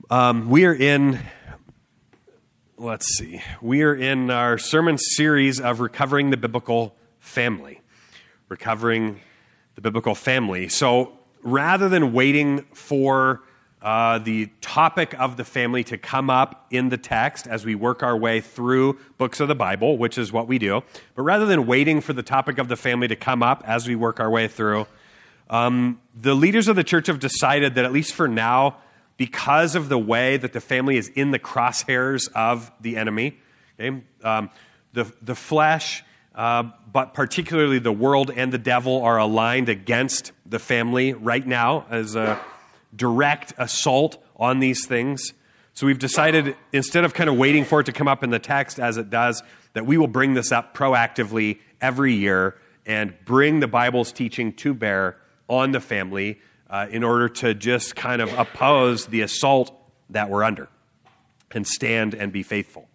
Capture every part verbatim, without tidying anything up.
Um, we are in, let's see, we are in our sermon series of Recovering the Biblical Family. Recovering the Biblical Family. So rather than waiting for uh, the topic of the family to come up in the text as we work our way through books of the Bible, which is what we do, but rather than waiting for the topic of the family to come up as we work our way through, um, the leaders of the church have decided that at least for now, because of the way that the family is in the crosshairs of the enemy, okay, um, the, the flesh, uh, but particularly the world and the devil are aligned against the family right now as a direct assault on these things. So we've decided, instead of kind of waiting for it to come up in the text as it does, that we will bring this up proactively every year and bring the Bible's teaching to bear on the family Uh, in order to just kind of oppose the assault that we're under and stand and be faithful.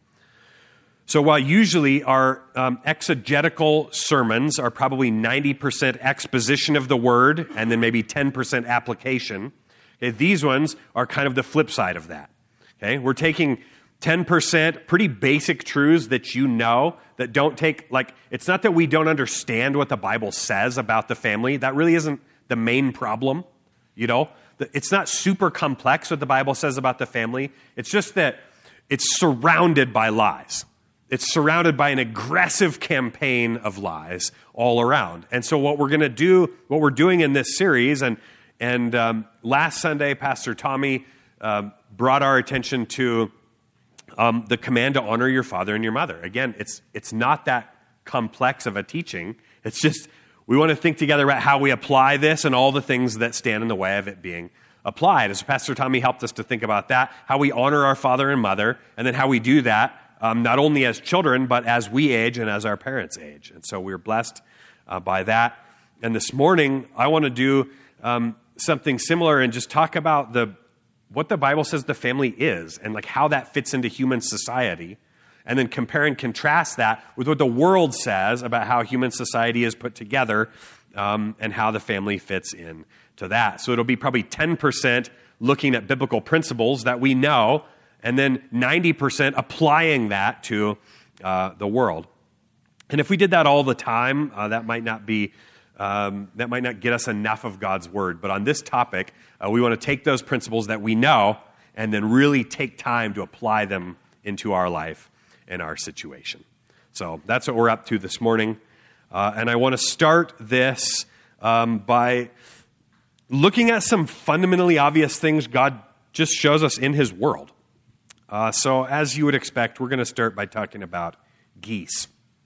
So while usually our um, exegetical sermons are probably ninety percent exposition of the word and then maybe ten percent application, okay, these ones are kind of the flip side of that. Okay, we're taking ten percent pretty basic truths that you know that don't take, like, it's not that we don't understand what the Bible says about the family. That really isn't the main problem. You know, it's not super complex what the Bible says about the family. It's just that it's surrounded by lies. It's surrounded by an aggressive campaign of lies all around. And so what we're going to do, what we're doing in this series, and and um, last Sunday, Pastor Tommy um, brought our attention to um, the command to honor your father and your mother. Again, it's it's not that complex of a teaching. It's just we want to think together about how we apply this and all the things that stand in the way of it being applied. As Pastor Tommy helped us to think about that, how we honor our father and mother, and then how we do that um, not only as children, but as we age and as our parents age. And so we're blessed uh, by that. And this morning, I want to do um, something similar and just talk about the what the Bible says the family is and like how that fits into human society. And then compare and contrast that with what the world says about how human society is put together um, and how the family fits in to that. So it'll be probably ten percent looking at biblical principles that we know, and then ninety percent applying that to uh, the world. And if we did that all the time, uh, that might not be um, that might not get us enough of God's word. But on this topic, uh, we want to take those principles that we know and then really take time to apply them into our life in our situation. So that's what we're up to this morning. Uh, and I want to start this um, by looking at some fundamentally obvious things God just shows us in his world. Uh, so as you would expect, we're going to start by talking about geese.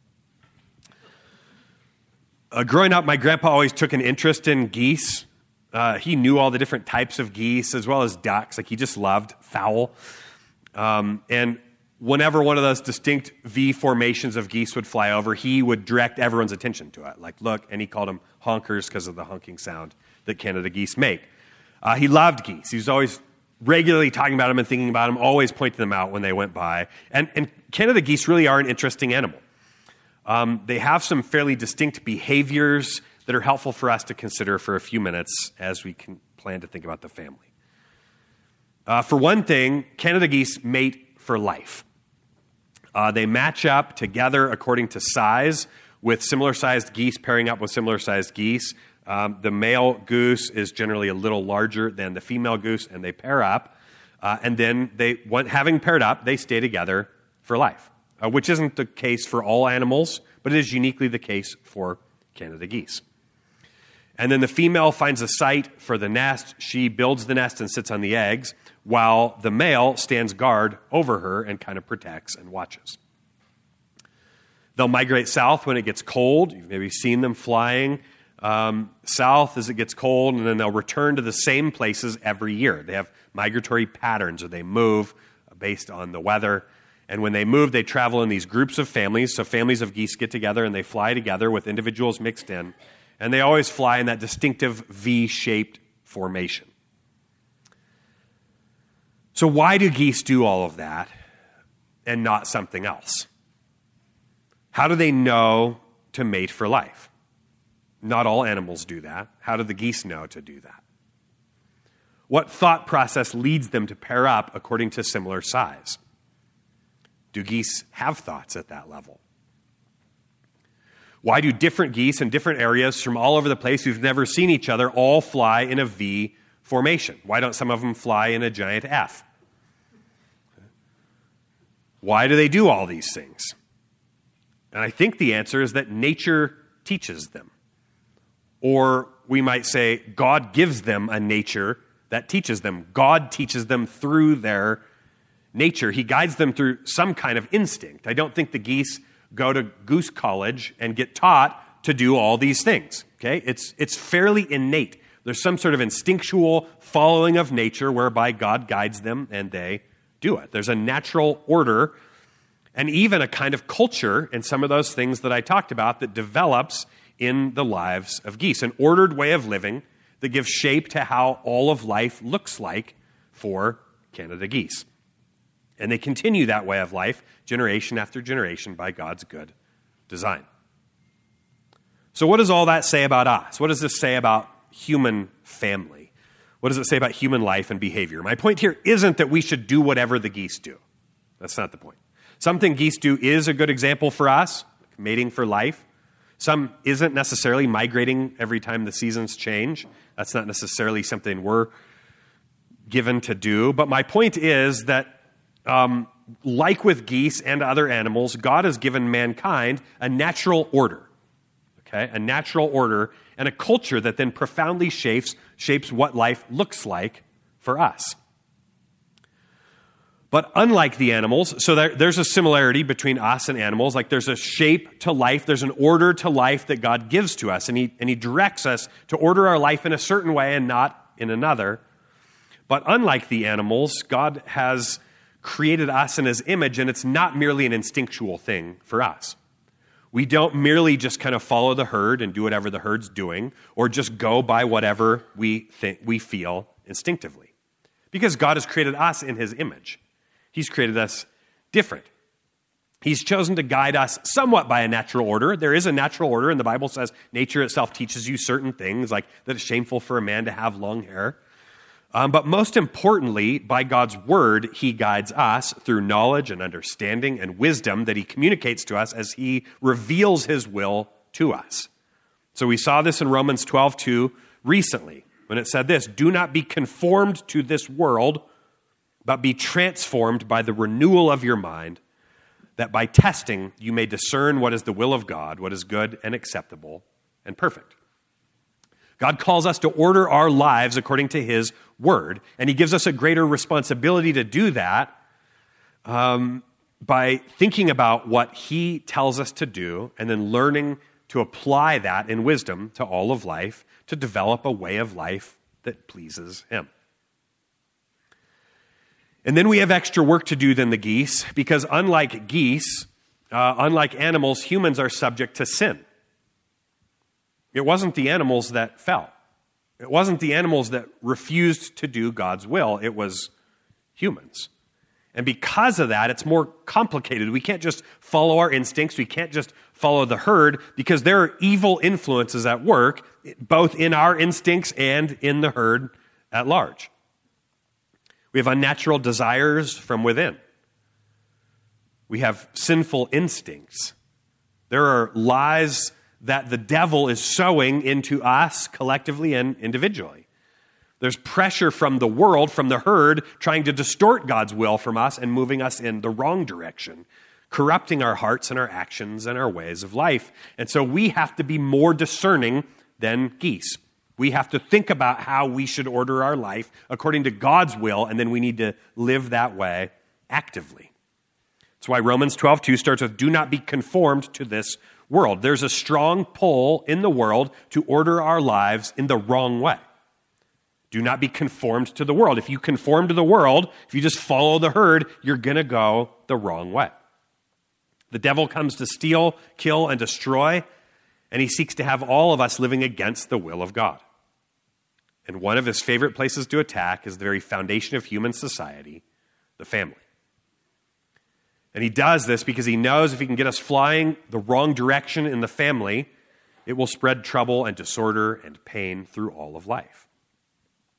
Uh, growing up, my grandpa always took an interest in geese. Uh, he knew all the different types of geese as well as ducks. Like he just loved fowl. Um, and whenever one of those distinct V formations of geese would fly over, he would direct everyone's attention to it. Like, look, and he called them honkers because of the honking sound that Canada geese make. Uh, he loved geese. He was always regularly talking about them and thinking about them, always pointing them out when they went by. And, and Canada geese really are an interesting animal. Um, they have some fairly distinct behaviors that are helpful for us to consider for a few minutes as we can plan to think about the family. Uh, for one thing, Canada geese mate for life. Uh, they match up together according to size, with similar-sized geese pairing up with similar-sized geese. Um, the male goose is generally a little larger than the female goose, and they pair up. Uh, and then, they, having paired up, they stay together for life, uh, which isn't the case for all animals, but it is uniquely the case for Canada geese. And then the female finds a site for the nest. She builds the nest and sits on the eggs, while the male stands guard over her and kind of protects and watches. They'll migrate south when it gets cold. You've maybe seen them flying um, south as it gets cold, and then they'll return to the same places every year. They have migratory patterns, or they move based on the weather. And when they move, they travel in these groups of families. So families of geese get together, and they fly together with individuals mixed in. And they always fly in that distinctive V-shaped formation. So why do geese do all of that and not something else? How do they know to mate for life? Not all animals do that. How do the geese know to do that? What thought process leads them to pair up according to similar size? Do geese have thoughts at that level? Why do different geese in different areas from all over the place who've never seen each other all fly in a V formation? Why don't some of them fly in a giant F? Why do they do all these things? And I think the answer is that nature teaches them. Or we might say God gives them a nature that teaches them. God teaches them through their nature. He guides them through some kind of instinct. I don't think the geese go to goose college and get taught to do all these things. Okay? It's, it's fairly innate. There's some sort of instinctual following of nature whereby God guides them and they do it. There's a natural order and even a kind of culture in some of those things that I talked about that develops in the lives of geese. An ordered way of living that gives shape to how all of life looks like for Canada geese. And they continue that way of life generation after generation by God's good design. So what does all that say about us? What does this say about human family? What does it say about human life and behavior? My point here isn't that we should do whatever the geese do. That's not the point. Something geese do is a good example for us, like mating for life. Some isn't necessarily migrating every time the seasons change. That's not necessarily something we're given to do. But my point is that, um, like with geese and other animals, God has given mankind a natural order, okay? A natural order and a culture that then profoundly shapes, shapes what life looks like for us. But unlike the animals, so there, there's a similarity between us and animals. Like there's a shape to life, there's an order to life that God gives to us, and he, and he directs us to order our life in a certain way and not in another. But unlike the animals, God has created us in his image, and it's not merely an instinctual thing for us. We don't merely just kind of follow the herd and do whatever the herd's doing, or just go by whatever we think we feel instinctively. Because God has created us in his image. He's created us different. He's chosen to guide us somewhat by a natural order. There is a natural order, and the Bible says nature itself teaches you certain things, like that it's shameful for a man to have long hair. Um, but most importantly, by God's word, he guides us through knowledge and understanding and wisdom that he communicates to us as he reveals his will to us. So we saw this in Romans twelve two recently, when it said this, "Do not be conformed to this world, but be transformed by the renewal of your mind, that by testing you may discern what is the will of God, what is good and acceptable and perfect." God calls us to order our lives according to his word, and he gives us a greater responsibility to do that um, by thinking about what he tells us to do and then learning to apply that in wisdom to all of life to develop a way of life that pleases him. And then we have extra work to do than the geese, because unlike geese, uh, unlike animals, humans are subject to sin. It wasn't the animals that fell. It wasn't the animals that refused to do God's will. It was humans. And because of that, it's more complicated. We can't just follow our instincts. We can't just follow the herd, because there are evil influences at work, both in our instincts and in the herd at large. We have unnatural desires from within. We have sinful instincts. There are lies that the devil is sowing into us collectively and individually. There's pressure from the world, from the herd, trying to distort God's will from us and moving us in the wrong direction, corrupting our hearts and our actions and our ways of life. And so we have to be more discerning than geese. We have to think about how we should order our life according to God's will, and then we need to live that way actively. That's why Romans twelve two starts with, "Do not be conformed to this world." There's a strong pull in the world to order our lives in the wrong way. Do not be conformed to the world. If you conform to the world, if you just follow the herd, you're going to go the wrong way. The devil comes to steal, kill, and destroy, and he seeks to have all of us living against the will of God. And one of his favorite places to attack is the very foundation of human society, the family. And he does this because he knows if he can get us flying the wrong direction in the family, it will spread trouble and disorder and pain through all of life.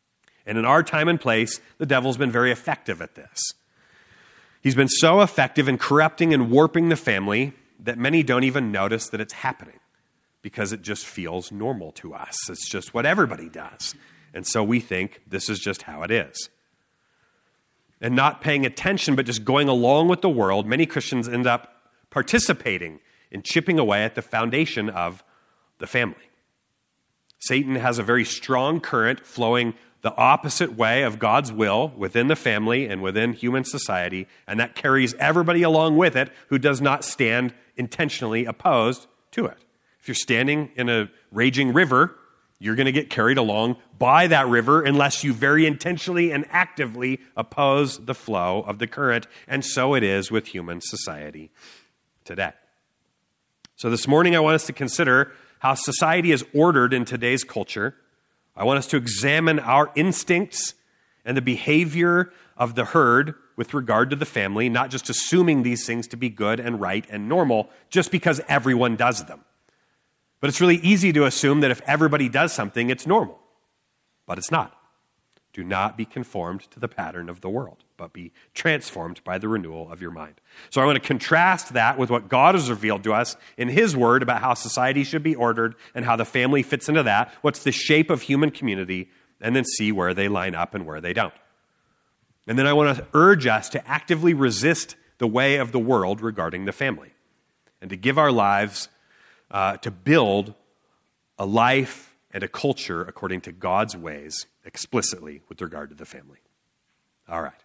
And in our time and place, the devil's been very effective at this. He's been so effective in corrupting and warping the family that many don't even notice that it's happening because it just feels normal to us. It's just what everybody does. And so we think this is just how it is. And not paying attention, but just going along with the world, many Christians end up participating in chipping away at the foundation of the family. Satan has a very strong current flowing the opposite way of God's will within the family and within human society, and that carries everybody along with it who does not stand intentionally opposed to it. If you're standing in a raging river, you're going to get carried along by that river unless you very intentionally and actively oppose the flow of the current, and so it is with human society today. So this morning I want us to consider how society is ordered in today's culture. I want us to examine our instincts and the behavior of the herd with regard to the family, not just assuming these things to be good and right and normal just because everyone does them. But it's really easy to assume that if everybody does something, it's normal. But it's not. Do not be conformed to the pattern of the world, but be transformed by the renewal of your mind. So I want to contrast that with what God has revealed to us in His Word about how society should be ordered and how the family fits into that, what's the shape of human community, and then see where they line up and where they don't. And then I want to urge us to actively resist the way of the world regarding the family and to give our lives uh, to build a life and a culture according to God's ways explicitly with regard to the family. All right.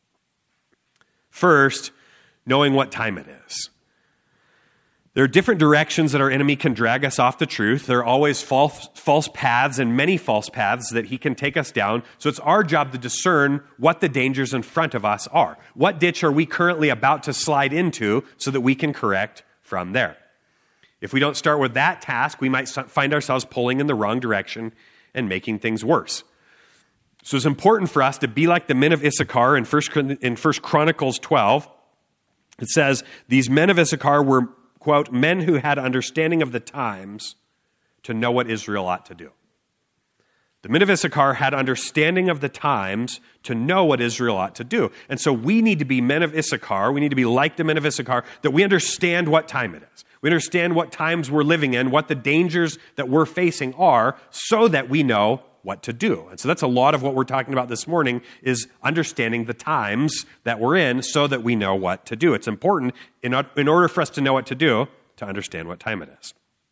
First, knowing what time it is. There are different directions that our enemy can drag us off the truth. There are always false, false paths and many false paths that he can take us down. So it's our job to discern what the dangers in front of us are. What ditch are we currently about to slide into so that we can correct from there? If we don't start with that task, we might find ourselves pulling in the wrong direction and making things worse. So it's important for us to be like the men of Issachar in First in First Chronicles twelve. It says, these men of Issachar were, quote, men who had understanding of the times to know what Israel ought to do. The men of Issachar had understanding of the times to know what Israel ought to do. And so we need to be men of Issachar. We need to be like the men of Issachar, that we understand what time it is. We understand what times we're living in, what the dangers that we're facing are, so that we know what to do. And so that's a lot of what we're talking about this morning, is understanding the times that we're in so that we know what to do. It's important in, in order for us to know what to do, to understand what time it is.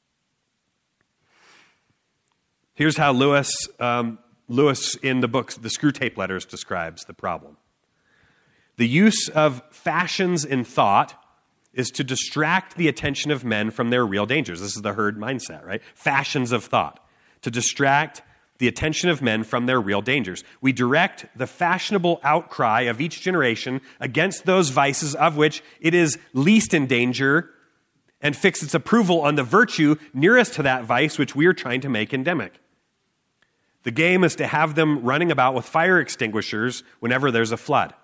Here's how Lewis, um, Lewis in the book, The Screwtape Letters, describes the problem. The use of fashions in thought is to distract the attention of men from their real dangers. This is the herd mindset, right? Fashions of thought. To distract the attention of men from their real dangers. We direct the fashionable outcry of each generation against those vices of which it is least in danger, and fix its approval on the virtue nearest to that vice which we are trying to make endemic. The game is to have them running about with fire extinguishers whenever there's a flood,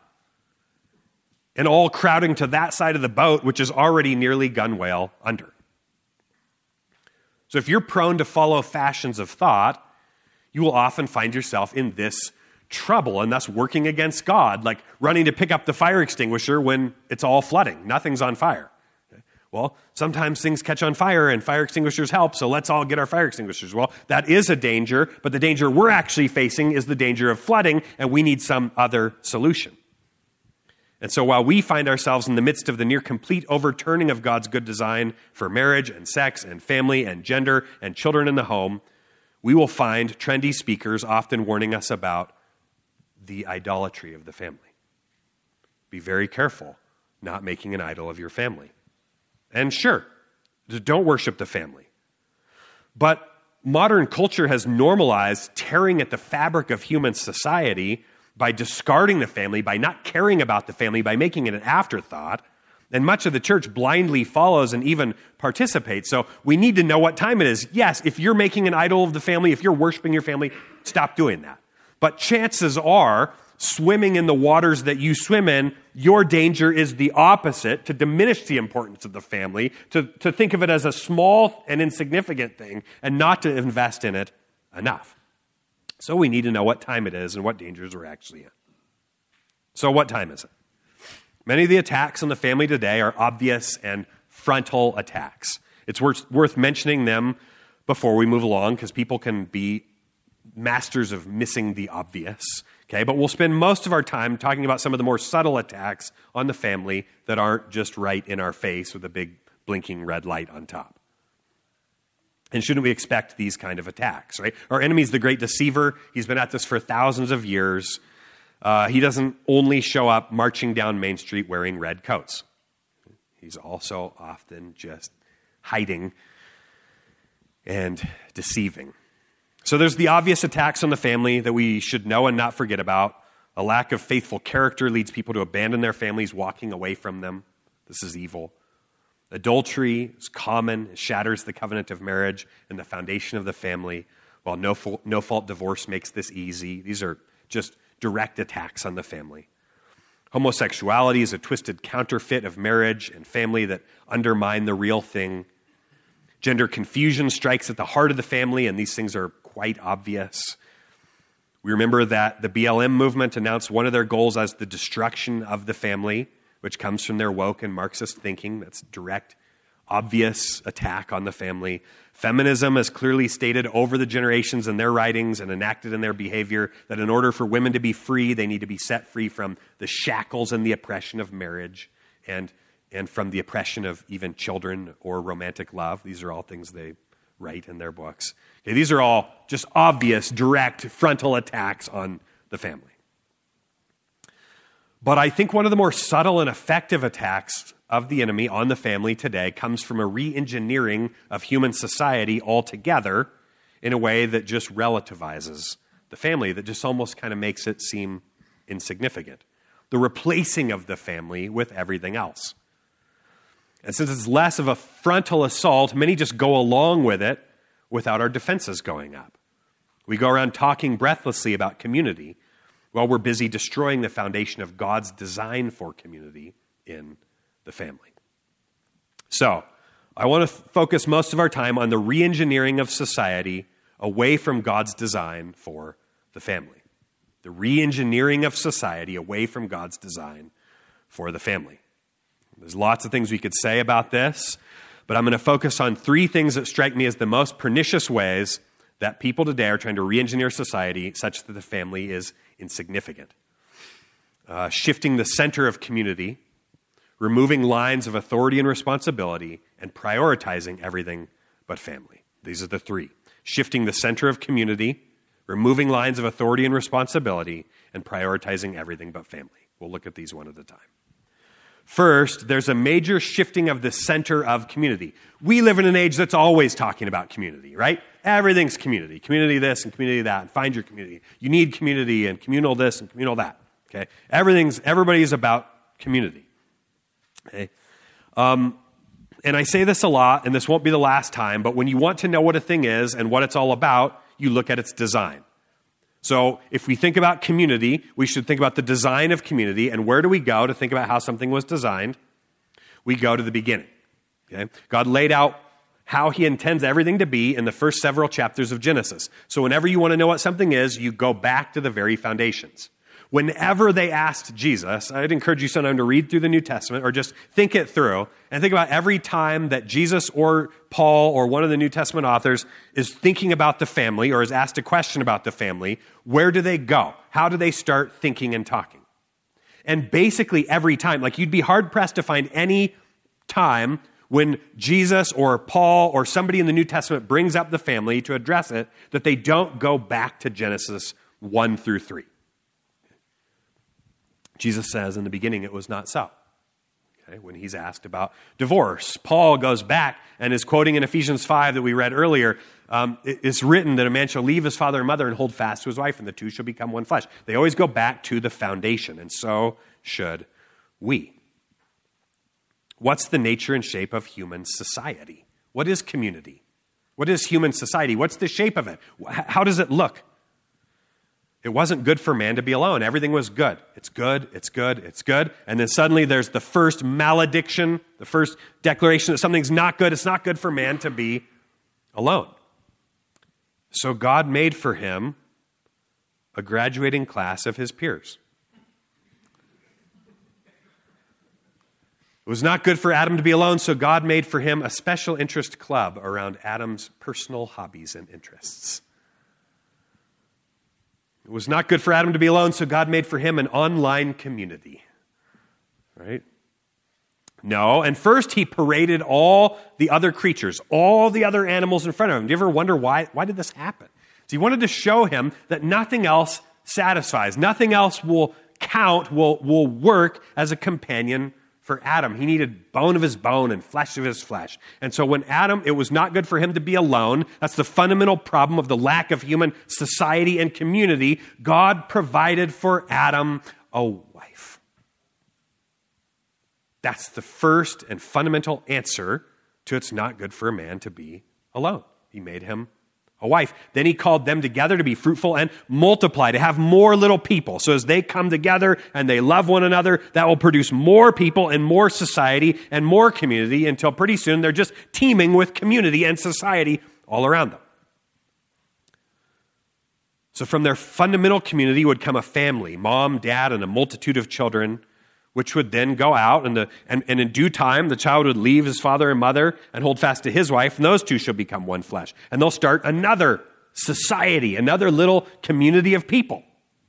and all crowding to that side of the boat which is already nearly gunwale under. So if you're prone to follow fashions of thought, you will often find yourself in this trouble and thus working against God, like running to pick up the fire extinguisher when it's all flooding. Nothing's on fire. Well, sometimes things catch on fire and fire extinguishers help, so let's all get our fire extinguishers. Well, that is a danger, but the danger we're actually facing is the danger of flooding, and we need some other solution. And so while we find ourselves in the midst of the near complete overturning of God's good design for marriage and sex and family and gender and children in the home, we will find trendy speakers often warning us about the idolatry of the family. Be very careful not making an idol of your family. And sure, don't worship the family. But modern culture has normalized tearing at the fabric of human society by discarding the family, by not caring about the family, by making it an afterthought. And much of the church blindly follows and even participates. So we need to know what time it is. Yes, if you're making an idol of the family, if you're worshiping your family, stop doing that. But chances are, swimming in the waters that you swim in, your danger is the opposite, to diminish the importance of the family, to, to think of it as a small and insignificant thing, and not to invest in it enough. So we need to know what time it is and what dangers we're actually in. So what time is it? Many of the attacks on the family today are obvious and frontal attacks. It's worth, worth mentioning them before we move along because people can be masters of missing the obvious. Okay, but we'll spend most of our time talking about some of the more subtle attacks on the family that aren't just right in our face with a big blinking red light on top. And shouldn't we expect these kind of attacks, right? Our enemy's the great deceiver. He's been at this for thousands of years. Uh, he doesn't only show up marching down Main Street wearing red coats. He's also often just hiding and deceiving. So there's the obvious attacks on the family that we should know and not forget about. A lack of faithful character leads people to abandon their families, walking away from them. This is evil. Adultery is common. It shatters the covenant of marriage and the foundation of the family, while no, no-fault divorce makes this easy. These are just direct attacks on the family. Homosexuality is a twisted counterfeit of marriage and family that undermine the real thing. Gender confusion strikes at the heart of the family, and these things are quite obvious. We remember that the B L M movement announced one of their goals as the destruction of the family, which comes from their woke and Marxist thinking. That's direct, obvious attack on the family. Feminism has clearly stated over the generations in their writings and enacted in their behavior that in order for women to be free, they need to be set free from the shackles and the oppression of marriage and, and from the oppression of even children or romantic love. These are all things they write in their books. Okay, these are all just obvious, direct, frontal attacks on the family. But I think one of the more subtle and effective attacks of the enemy on the family today comes from a re-engineering of human society altogether in a way that just relativizes the family, that just almost kind of makes it seem insignificant. The replacing of the family with everything else. And since it's less of a frontal assault, many just go along with it without our defenses going up. We go around talking breathlessly about community while we're busy destroying the foundation of God's design for community in the family. So, I want to f- focus most of our time on the re-engineering of society away from God's design for the family. The re-engineering of society away from God's design for the family. There's lots of things we could say about this, but I'm going to focus on three things that strike me as the most pernicious ways that people today are trying to re-engineer society such that the family is insignificant. Uh, shifting the center of community, removing lines of authority and responsibility, and prioritizing everything but family. These are the three. Shifting the center of community, removing lines of authority and responsibility, and prioritizing everything but family. We'll look at these one at a time. First, there's a major shifting of the center of community. We live in an age that's always talking about community, right? Everything's community. Community this and community that, and find your community. You need community and communal this and communal that, okay? Everything's, everybody's about community, okay? Um, and I say this a lot, and this won't be the last time, but when you want to know what a thing is and what it's all about, you look at its design. So if we think about community, we should think about the design of community. And where do we go to think about how something was designed? We go to the beginning. Okay? God laid out how he intends everything to be in the first several chapters of Genesis. So whenever you want to know what something is, you go back to the very foundations. Whenever they asked Jesus, I'd encourage you sometime to read through the New Testament or just think it through and think about every time that Jesus or Paul or one of the New Testament authors is thinking about the family or is asked a question about the family, where do they go? How do they start thinking and talking? And basically every time, like you'd be hard-pressed to find any time when Jesus or Paul or somebody in the New Testament brings up the family to address it, that they don't go back to Genesis one through three. Jesus says in the beginning it was not so. Okay, when he's asked about divorce, Paul goes back and is quoting in Ephesians five that we read earlier, um, it, it's written that a man shall leave his father and mother and hold fast to his wife, and the two shall become one flesh. They always go back to the foundation, and so should we. What's the nature and shape of human society? What is community? What is human society? What's the shape of it? How does it look? It wasn't good for man to be alone. Everything was good. It's good, it's good, it's good. And then suddenly there's the first malediction, the first declaration that something's not good. It's not good for man to be alone. So God made for him a graduating class of his peers. It was not good for Adam to be alone, so God made for him a special interest club around Adam's personal hobbies and interests. It was not good for Adam to be alone, so God made for him an online community. Right? No, and first he paraded all the other creatures, all the other animals in front of him. Do you ever wonder why, why did this happen? So he wanted to show him that nothing else satisfies, nothing else will count, will, will work as a companion for Adam. He needed bone of his bone and flesh of his flesh. And so when Adam, it was not good for him to be alone. That's the fundamental problem of the lack of human society and community. God provided for Adam a wife. That's the first and fundamental answer to it's not good for a man to be alone. He made him a wife. Then he called them together to be fruitful and multiply, to have more little people. So as they come together and they love one another, that will produce more people and more society and more community until pretty soon they're just teeming with community and society all around them. So from their fundamental community would come a family, mom, dad, and a multitude of children, which would then go out, and, the, and, and in due time, the child would leave his father and mother and hold fast to his wife, and those two shall become one flesh. And they'll start another society, another little community of people.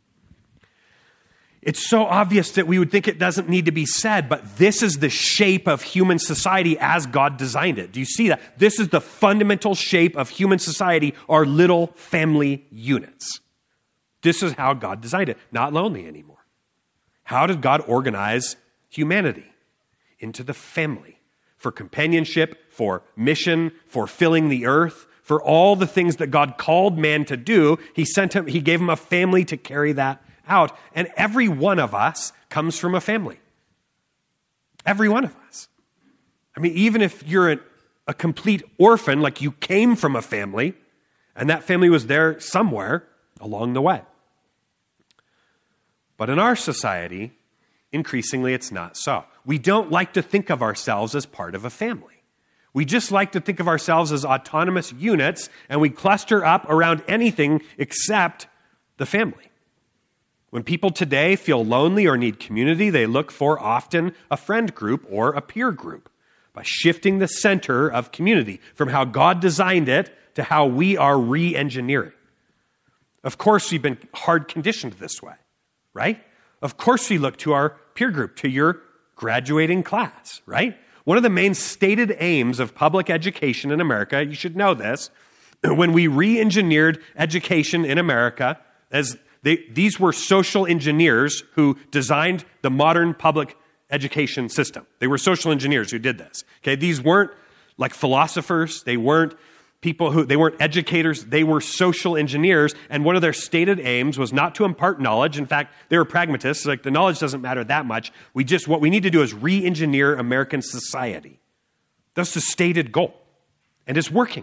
It's so obvious that we would think it doesn't need to be said, but this is the shape of human society as God designed it. Do you see that? This is the fundamental shape of human society, our little family units. This is how God designed it, not lonely anymore. How did God organize humanity? Into the family, for companionship, for mission, for filling the earth, for all the things that God called man to do. He sent him, he gave him a family to carry that out. And every one of us comes from a family. Every one of us. I mean, even if you're a, a complete orphan, like you came from a family, and that family was there somewhere along the way. But in our society, increasingly it's not so. We don't like to think of ourselves as part of a family. We just like to think of ourselves as autonomous units, and we cluster up around anything except the family. When people today feel lonely or need community, they look for often a friend group or a peer group by shifting the center of community from how God designed it to how we are re-engineering. Of course, we've been hard conditioned this way. Right? Of course we look to our peer group, to your graduating class, right? One of the main stated aims of public education in America, you should know this, when we re-engineered education in America, as they, these were social engineers who designed the modern public education system. They were social engineers who did this. Okay, these weren't like philosophers, they weren't people who, they weren't educators, they were social engineers, and one of their stated aims was not to impart knowledge. In fact, they were pragmatists, like the knowledge doesn't matter that much. We just, what we need to do is re-engineer American society. That's the stated goal, and it's working.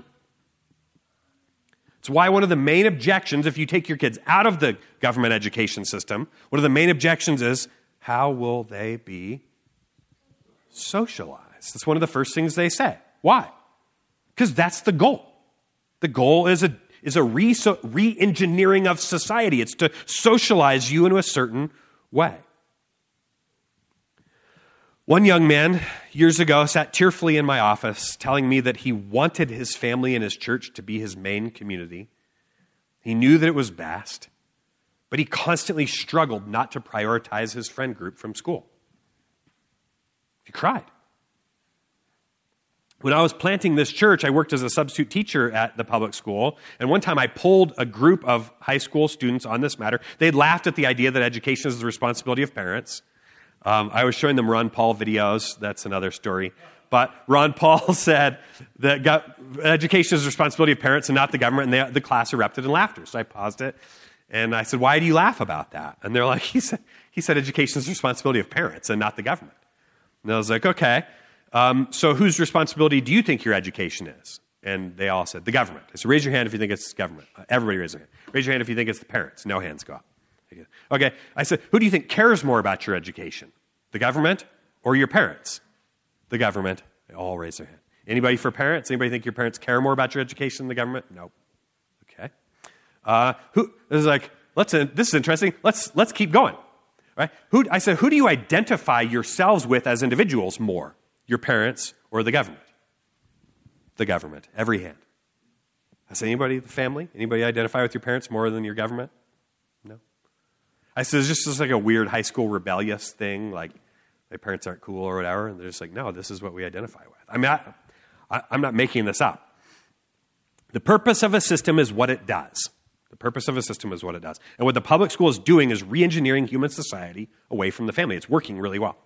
It's why one of the main objections, if you take your kids out of the government education system, one of the main objections is, how will they be socialized? That's one of the first things they say. Why? Because that's the goal. The goal is a, is a re, so, re-engineering of society. It's to socialize you in a certain way. One young man years ago sat tearfully in my office telling me that he wanted his family and his church to be his main community. He knew that it was best, but he constantly struggled not to prioritize his friend group from school. He cried. When I was planting this church, I worked as a substitute teacher at the public school, and one time I polled a group of high school students on this matter. They'd laughed at the idea that education is the responsibility of parents. Um, I was showing them Ron Paul videos. That's another story. But Ron Paul said that got, education is the responsibility of parents and not the government, and they, the class erupted in laughter. So I paused it, and I said, why do you laugh about that? And they're like, he said, he said education is the responsibility of parents and not the government. And I was like, okay. Um, so whose responsibility do you think your education is? And they all said, the government. I said, raise your hand if you think it's government. Uh, everybody raise their hand. Raise your hand if you think it's the parents. No hands go up. Okay. I said, who do you think cares more about your education? The government or your parents? The government. They all raise their hand. Anybody for parents? Anybody think your parents care more about your education than the government? Nope. Okay. Uh, who, this is like, let's, uh, this is interesting. Let's, let's keep going. Right? Who, I said, who do you identify yourselves with as individuals more? Your parents or the government? The government. Every hand. I said, anybody, the family? Anybody identify with your parents more than your government? No. I said, it's just, just like a weird high school rebellious thing, like my parents aren't cool or whatever. And they're just like, no, this is what we identify with. I mean, I, I, I'm not making this up. The purpose of a system is what it does. The purpose of a system is what it does. And what the public school is doing is re-engineering human society away from the family. It's working really well.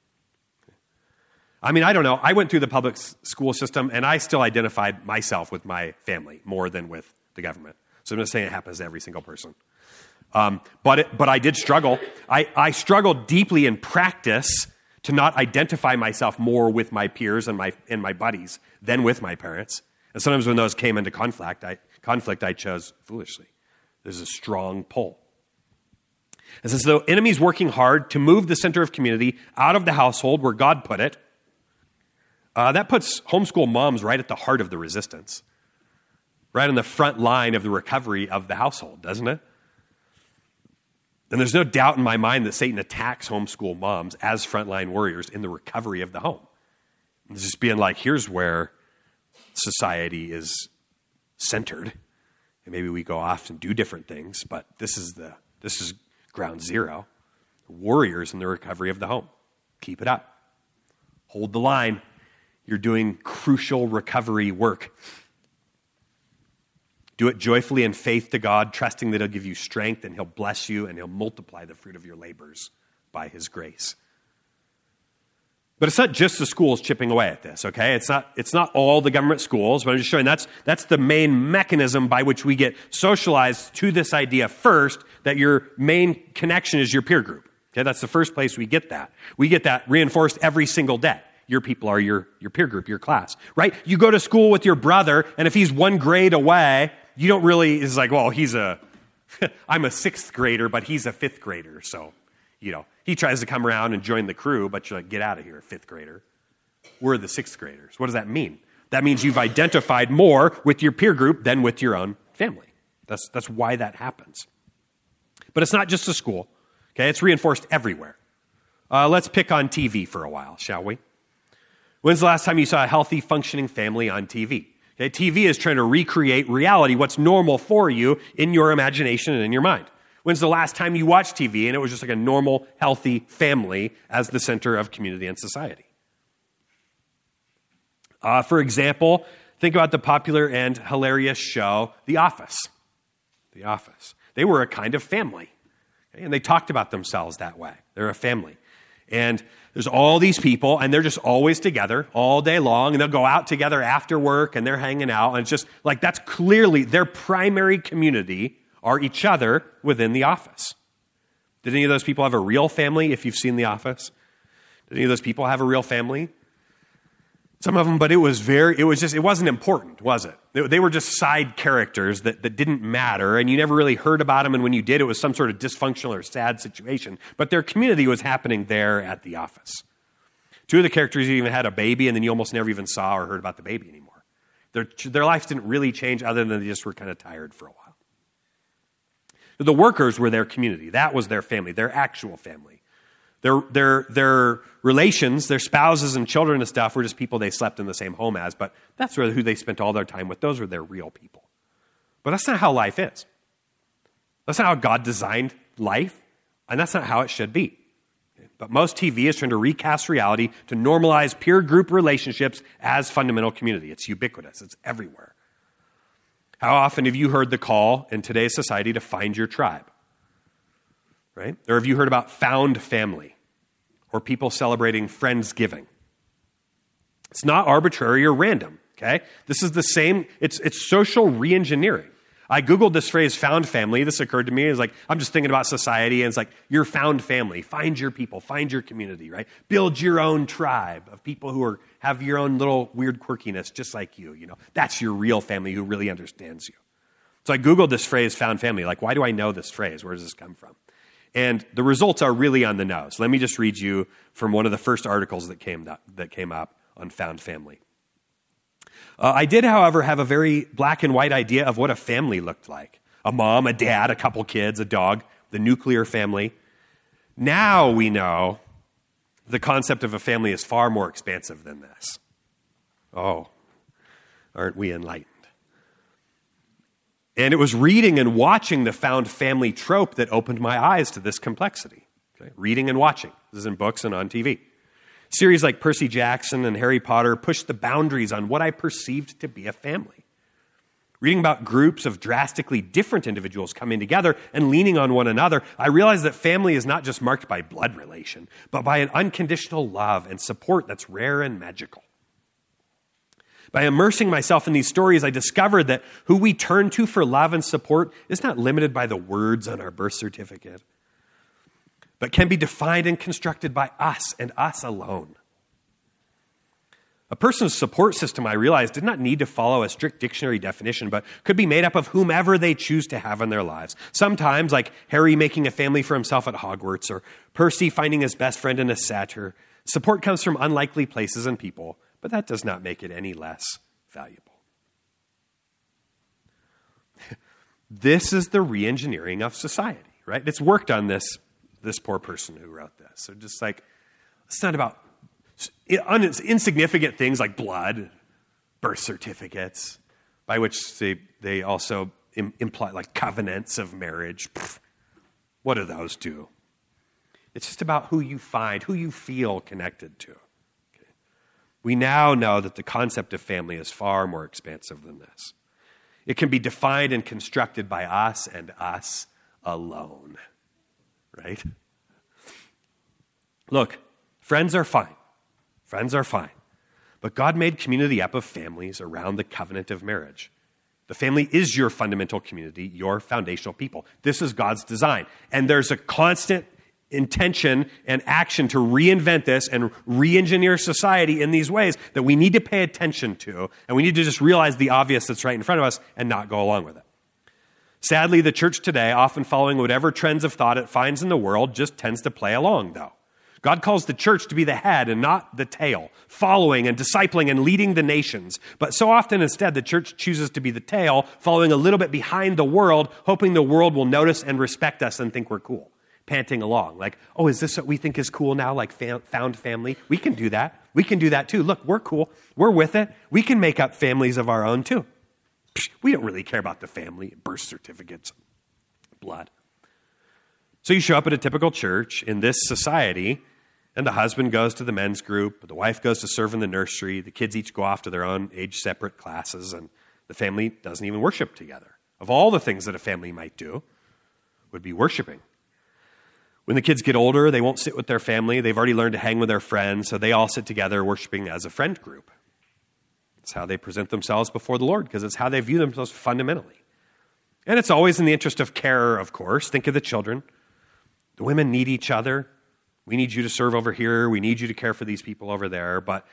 I mean, I don't know. I went through the public school system, and I still identified myself with my family more than with the government. So I'm not saying it happens to every single person. Um, but it, but I did struggle. I, I struggled deeply in practice to not identify myself more with my peers and my and my buddies than with my parents. And sometimes when those came into conflict, I, conflict, I chose foolishly. There's a strong pull. It says, the enemy's working hard to move the center of community out of the household where God put it. Uh, that puts homeschool moms right at the heart of the resistance, right in the front line of the recovery of the household, doesn't it? And there's no doubt in my mind that Satan attacks homeschool moms as frontline warriors in the recovery of the home. It's just being like, here's where society is centered. And maybe we go off and do different things, but this is the this is ground zero. Warriors in the recovery of the home. Keep it up. Hold the line. You're doing crucial recovery work. Do it joyfully in faith to God, trusting that he'll give you strength and he'll bless you and he'll multiply the fruit of your labors by his grace. But it's not just the schools chipping away at this, okay? It's not it's not all the government schools, but I'm just showing that's that's the main mechanism by which we get socialized to this idea first, that your main connection is your peer group. Okay, that's the first place we get that. We get that reinforced every single day. Your people are your, your peer group, your class, right? You go to school with your brother, and if he's one grade away, you don't really, it's like, well, he's a, I'm a sixth grader, but he's a fifth grader, so, you know, he tries to come around and join the crew, but you're like, get out of here, fifth grader. We're the sixth graders. What does that mean? That means you've identified more with your peer group than with your own family. That's, that's why that happens. But it's not just the school, okay? It's reinforced everywhere. Uh, let's pick on T V for a while, shall we? When's the last time you saw a healthy, functioning family on T V? Okay, T V is trying to recreate reality, what's normal for you in your imagination and in your mind. When's the last time you watched T V and it was just like a normal, healthy family as the center of community and society? Uh, for example, think about the popular and hilarious show, The Office. The Office. They were a kind of family, okay? And they talked about themselves that way. They're a family. And there's all these people, and they're just always together all day long, and they'll go out together after work, and they're hanging out, and it's just like that's clearly their primary community are each other within the office. Did any of those people have a real family, if you've seen The Office? Did any of those people have a real family? Some of them, but it was very, it was just, it wasn't important, was it? They, they were just side characters that, that didn't matter, and you never really heard about them, and when you did, it was some sort of dysfunctional or sad situation. But their community was happening there at the office. Two of the characters even had a baby, and then you almost never even saw or heard about the baby anymore. Their, their lives didn't really change other than they just were kind of tired for a while. The workers were their community. That was their family, their actual family. Their, their, their relations, their spouses and children and stuff were just people they slept in the same home as, but that's really who they spent all their time with. Those were their real people. But that's not how life is. That's not how God designed life, and that's not how it should be. But most T V is trying to recast reality to normalize peer group relationships as fundamental community. It's ubiquitous. It's everywhere. How often have you heard the call in today's society to find your tribe? Right? Or have you heard about found family or people celebrating Friendsgiving? It's not arbitrary or random, okay? This is the same, it's it's social reengineering. I Googled this phrase, found family. This occurred to me. It's like, I'm just thinking about society, and it's like, your found family. Find your people. Find your community, right? Build your own tribe of people who are have your own little weird quirkiness, just like you, you know. That's your real family who really understands you. So I Googled this phrase, found family. Like, why do I know this phrase? Where does this come from? And the results are really on the nose. Let me just read you from one of the first articles that came up, that came up on found family. Uh, I did, however, have a very black and white idea of what a family looked like. a mom, a dad, a couple kids, a dog, the nuclear family. Now we know the concept of a family is far more expansive than this. Oh, aren't we enlightened? And it was reading and watching the found family trope that opened my eyes to this complexity. Okay? Reading and watching. This is in books and on T V. Series like Percy Jackson and Harry Potter pushed the boundaries on what I perceived to be a family. Reading about groups of drastically different individuals coming together and leaning on one another, I realized that family is not just marked by blood relation, but by an unconditional love and support that's rare and magical. By immersing myself in these stories, I discovered that who we turn to for love and support is not limited by the words on our birth certificate, but can be defined and constructed by us and us alone. A person's support system, I realized, did not need to follow a strict dictionary definition, but could be made up of whomever they choose to have in their lives. Sometimes, like Harry making a family for himself at Hogwarts, or Percy finding his best friend in a satyr, support comes from unlikely places and people, but that does not make it any less valuable. This is the re-engineering of society, right? It's worked on this, this poor person who wrote this. So just like, it's not about insignificant things like blood, birth certificates, by which they, they also im- imply like covenants of marriage. Pfft, what do those do? It's just about who you find, who you feel connected to. Okay. We now know that the concept of family is far more expansive than this. It can be defined and constructed by us and us alone, right? Look, friends are fine. Friends are fine. But God made community up of families around the covenant of marriage. The family is your fundamental community, your foundational people. This is God's design. And there's a constant intention and action to reinvent this and re-engineer society in these ways that we need to pay attention to. And we need to just realize the obvious that's right in front of us and not go along with it. Sadly, the church today, often following whatever trends of thought it finds in the world, just tends to play along, though. God calls the church to be the head and not the tail, following and discipling and leading the nations. But so often instead, the church chooses to be the tail, following a little bit behind the world, hoping the world will notice and respect us and think we're cool, panting along. Like, oh, is this what we think is cool now, like found family? We can do that. We can do that too. Look, we're cool. We're with it. We can make up families of our own too. Psh, we don't really care about the family, birth certificates, blood. So you show up at a typical church in this society, and the husband goes to the men's group, the wife goes to serve in the nursery, the kids each go off to their own age-separate classes, and the family doesn't even worship together. Of all the things that a family might do, would be worshiping. When the kids get older, they won't sit with their family. They've already learned to hang with their friends, so they all sit together worshiping as a friend group. It's how they present themselves before the Lord, because it's how they view themselves fundamentally. And it's always in the interest of care, of course. Think of the children. The women need each other. We need you to serve over here. We need you to care for these people over there. But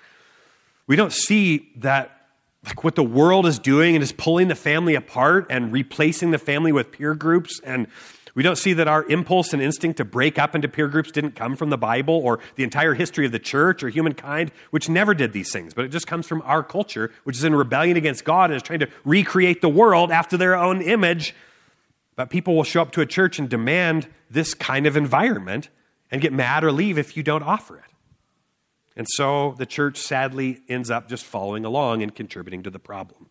we don't see that like what the world is doing and is pulling the family apart and replacing the family with peer groups. And we don't see that our impulse and instinct to break up into peer groups didn't come from the Bible or the entire history of the church or humankind, which never did these things. But it just comes from our culture, which is in rebellion against God and is trying to recreate the world after their own image. But people will show up to a church and demand this kind of environment and get mad or leave if you don't offer it. And so the church sadly ends up just following along and contributing to the problem.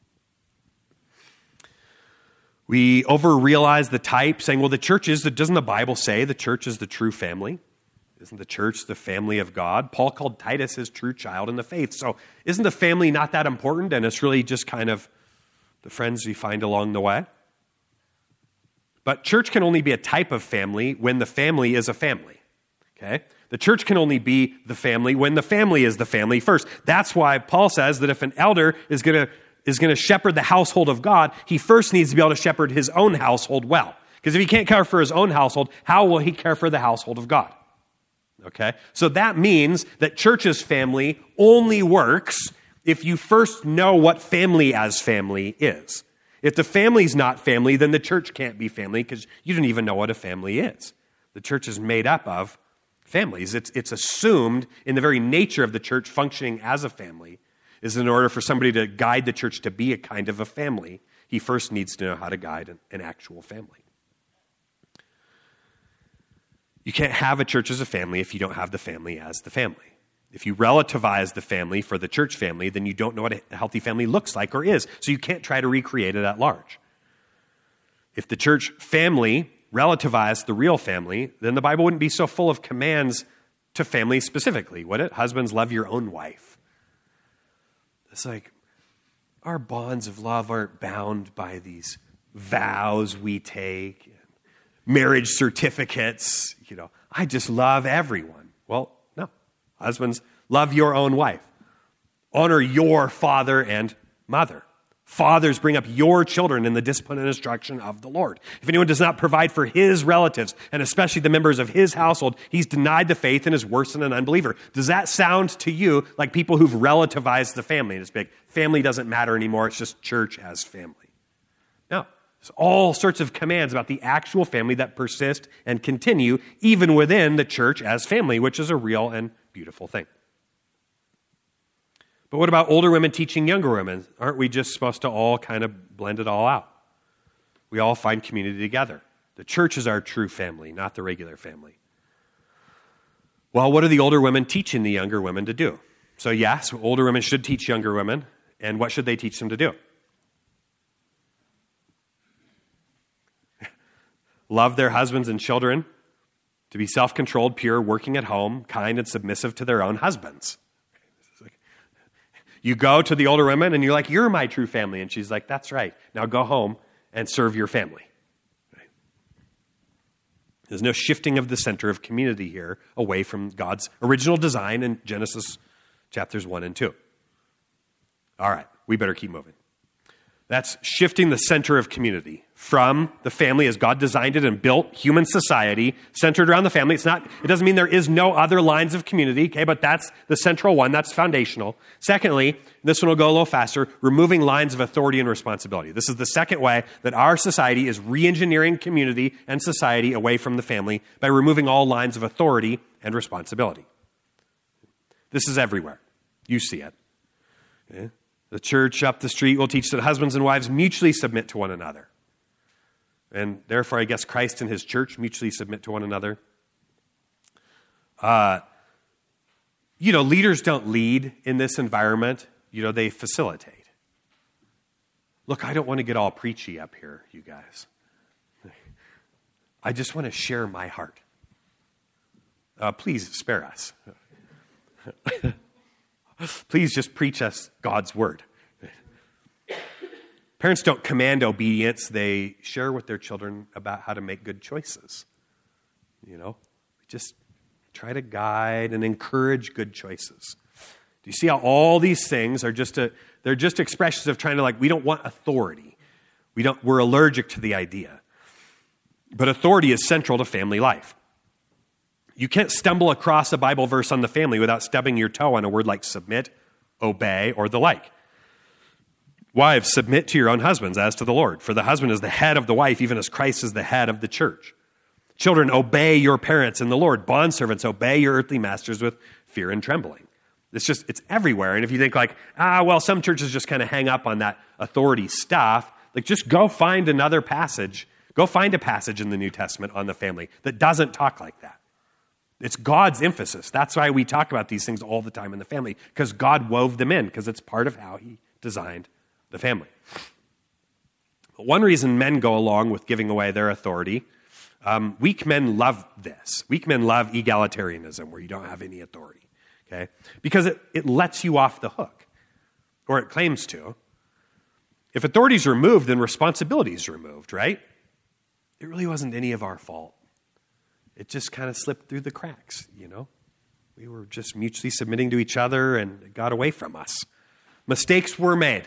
We over-realize the type, saying, well, the church is, doesn't the Bible say the church is the true family? Isn't the church the family of God? Paul called Titus his true child in the faith. So isn't the family not that important? And it's really just kind of the friends we find along the way? But church can only be a type of family when the family is a family. Okay? The church can only be the family when the family is the family first. That's why Paul says that if an elder is going to is going to shepherd the household of God, he first needs to be able to shepherd his own household well. Because if he can't care for his own household, how will he care for the household of God? Okay? So that means that church's family only works if you first know what family as family is. If the family's not family, then the church can't be family because you don't even know what a family is. The church is made up of families. It's, it's assumed in the very nature of the church functioning as a family is in order for somebody to guide the church to be a kind of a family. He first needs to know how to guide an, an actual family. You can't have a church as a family if you don't have the family as the family. If you relativize the family for the church family, then you don't know what a healthy family looks like or is. So you can't try to recreate it at large. If the church family relativized the real family, then the Bible wouldn't be so full of commands to family specifically, would it? Husbands, love your own wife. It's like our bonds of love aren't bound by these vows we take, marriage certificates. You know, I just love everyone. Well, no. Husbands, love your own wife. Honor your father and mother. Fathers, bring up your children in the discipline and instruction of the Lord. If anyone does not provide for his relatives, and especially the members of his household, he's denied the faith and is worse than an unbeliever. Does that sound to you like people who've relativized the family? And it's big. Family doesn't matter anymore. It's just church as family. No. There's all sorts of commands about the actual family that persist and continue even within the church as family, which is a real and beautiful thing. But what about older women teaching younger women? Aren't we just supposed to all kind of blend it all out? We all find community together. The church is our true family, not the regular family. Well, what are the older women teaching the younger women to do? So yes, older women should teach younger women. And what should they teach them to do? Love their husbands and children, to be self-controlled, pure, working at home, kind and submissive to their own husbands. You go to the older women and you're like, you're my true family. And she's like, that's right. Now go home and serve your family. Right? There's no shifting of the center of community here away from God's original design in Genesis chapters one and two. All right, we better keep moving. That's shifting the center of community from the family as God designed it and built human society centered around the family. It's not, it doesn't mean there is no other lines of community, okay, but that's the central one, that's foundational. Secondly, this one will go a little faster, removing lines of authority and responsibility. This is the second way that our society is re-engineering community and society away from the family by removing all lines of authority and responsibility. This is everywhere. You see it. Okay? The church up the street will teach that husbands and wives mutually submit to one another. And therefore, I guess Christ and his church mutually submit to one another. Uh, you know, leaders don't lead in this environment. You know, they facilitate. Look, I don't want to get all preachy up here, you guys. I just want to share my heart. Uh, please spare us. Please just preach us God's word. Parents don't command obedience. They share with their children about how to make good choices. You know, just try to guide and encourage good choices. Do you see how all these things are just a, they're just expressions of trying to like, we don't want authority. We don't, we're allergic to the idea. But authority is central to family life. You can't stumble across a Bible verse on the family without stubbing your toe on a word like submit, obey, or the like. Wives, submit to your own husbands as to the Lord, for the husband is the head of the wife, even as Christ is the head of the church. Children, obey your parents in the Lord. Bondservants, obey your earthly masters with fear and trembling. It's just, it's everywhere. And if you think like, ah, well, some churches just kind of hang up on that authority stuff, like just go find another passage. Go find a passage in the New Testament on the family that doesn't talk like that. It's God's emphasis. That's why we talk about these things all the time in the family, because God wove them in, because it's part of how he designed the family. But one reason men go along with giving away their authority, um, weak men love this. Weak men love egalitarianism, where you don't have any authority, okay? Because it, it lets you off the hook, or it claims to. If authority is removed, then responsibility is removed, right? It really wasn't any of our fault. It just kind of slipped through the cracks, you know? We were just mutually submitting to each other and it got away from us. Mistakes were made.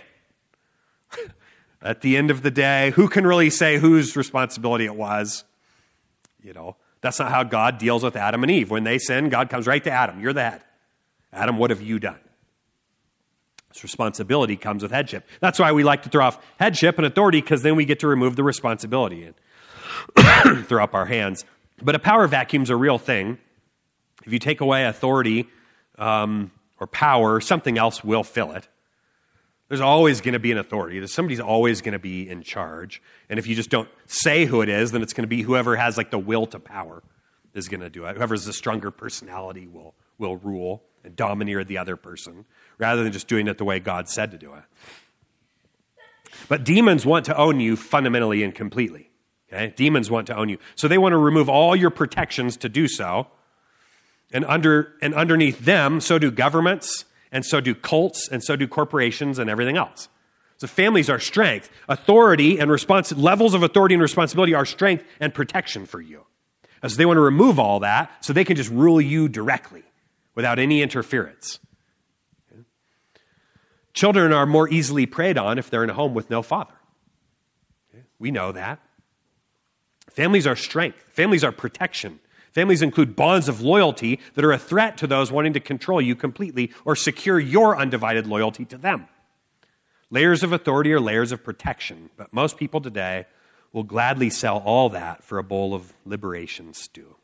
At the end of the day, who can really say whose responsibility it was? You know, that's not how God deals with Adam and Eve. When they sin, God comes right to Adam. You're the head. Adam, what have you done? This responsibility comes with headship. That's why we like to throw off headship and authority, because then we get to remove the responsibility and throw up our hands. But a power vacuum's a real thing. If you take away authority um, or power, something else will fill it. There's always going to be an authority. There's somebody's always going to be in charge. And if you just don't say who it is, then it's going to be whoever has like the will to power is going to do it. Whoever has the stronger personality will, will rule and domineer the other person, rather than just doing it the way God said to do it. But demons want to own you fundamentally and completely. Okay? Demons want to own you. So they want to remove all your protections to do so. And under and underneath them, so do governments, and so do cults, and so do corporations and everything else. So families are strength. Authority and respons- levels of authority and responsibility are strength and protection for you. As they want to remove all that so they can just rule you directly without any interference. Okay? Children are more easily preyed on if they're in a home with no father. Okay? We know that. Families are strength. Families are protection. Families include bonds of loyalty that are a threat to those wanting to control you completely or secure your undivided loyalty to them. Layers of authority are layers of protection, but most people today will gladly sell all that for a bowl of liberation stew.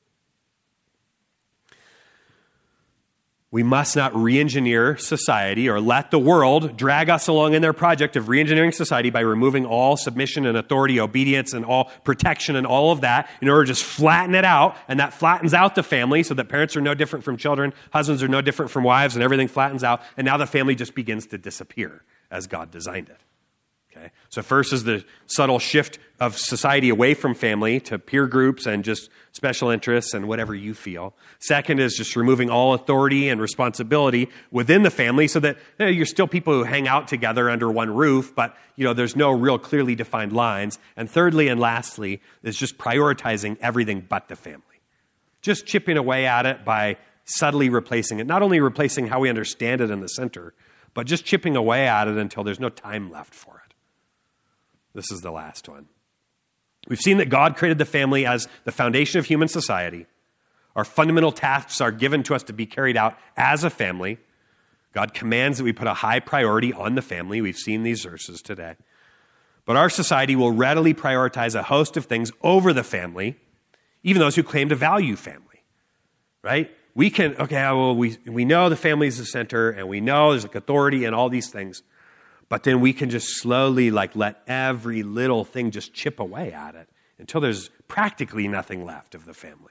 We must not re-engineer society or let the world drag us along in their project of re-engineering society by removing all submission and authority, obedience, and all protection and all of that in order to just flatten it out. And that flattens out the family so that parents are no different from children, husbands are no different from wives, and everything flattens out. And now the family just begins to disappear as God designed it. Okay? So first is the subtle shift of society away from family to peer groups and just special interests and whatever you feel. Second is just removing all authority and responsibility within the family so that you know, you're still people who hang out together under one roof, but you know there's no real clearly defined lines. And thirdly and lastly is just prioritizing everything but the family. Just chipping away at it by subtly replacing it. Not only replacing how we understand it in the center, but just chipping away at it until there's no time left for it. This is the last one. We've seen that God created the family as the foundation of human society. Our fundamental tasks are given to us to be carried out as a family. God commands that we put a high priority on the family. We've seen these verses today. But our society will readily prioritize a host of things over the family, even those who claim to value family, right? We can, okay, well, we, we know the family is the center, and we know there's like authority and all these things. But then we can just slowly like let every little thing just chip away at it until there's practically nothing left of the family.